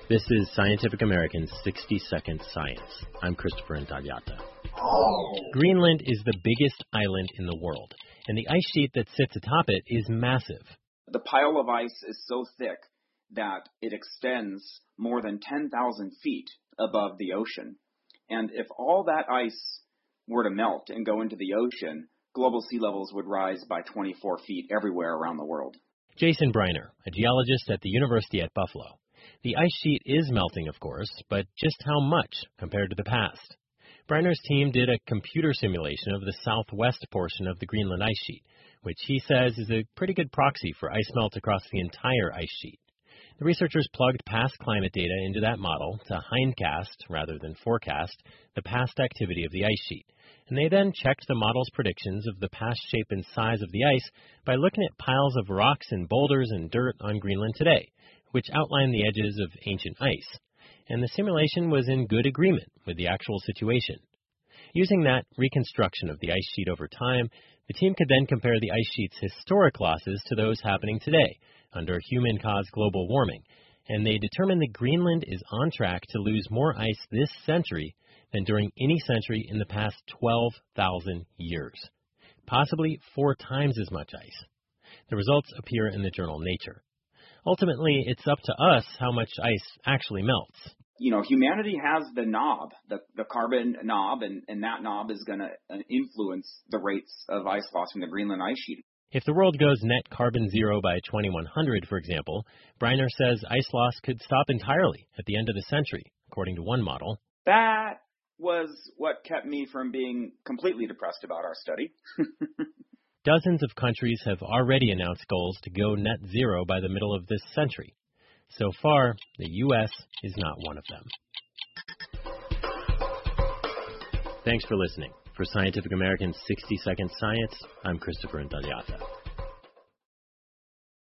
This is Scientific American's 60-Second Science. I'm Christopher Intagliata. Greenland is the biggest island in the world, and the ice sheet that sits atop it is massive. The pile of ice is so thick that it extends more than 10,000 feet above the ocean. And if all that ice were to melt and go into the ocean, global sea levels would rise by 24 feet everywhere around the world. Jason Briner, a geologist at the University at Buffalo. The ice sheet is melting, of course, but just how much compared to the past? Briner's team did a computer simulation of the southwest portion of the Greenland ice sheet, which he says is a pretty good proxy for ice melt across the entire ice sheet. The researchers plugged past climate data into that model to hindcast, rather than forecast, the past activity of the ice sheet. And they then checked the model's predictions of the past shape and size of the ice by looking at piles of rocks and boulders and dirt on Greenland today, which outline the edges of ancient ice. And the simulation was in good agreement with the actual situation. Using that reconstruction of the ice sheet over time, the team could then compare the ice sheet's historic losses to those happening today under human-caused global warming, and they determined that Greenland is on track to lose more ice this century than during any century in the past 12,000 years, possibly 4 times as much ice. The results appear in the journal Nature. Ultimately, it's up to us how much ice actually melts. You know, humanity has the knob, the carbon knob, and that knob is going to influence the rates of ice loss from the Greenland ice sheet. If the world goes net carbon zero by 2100, for example, Briner says ice loss could stop entirely at the end of the century, according to one model. That was what kept me from being completely depressed about our study. Dozens of countries have already announced goals to go net zero by the middle of this century. So far, the U.S. is not one of them. Thanks for listening. For Scientific American's 60-Second Science, I'm Christopher Intagliata.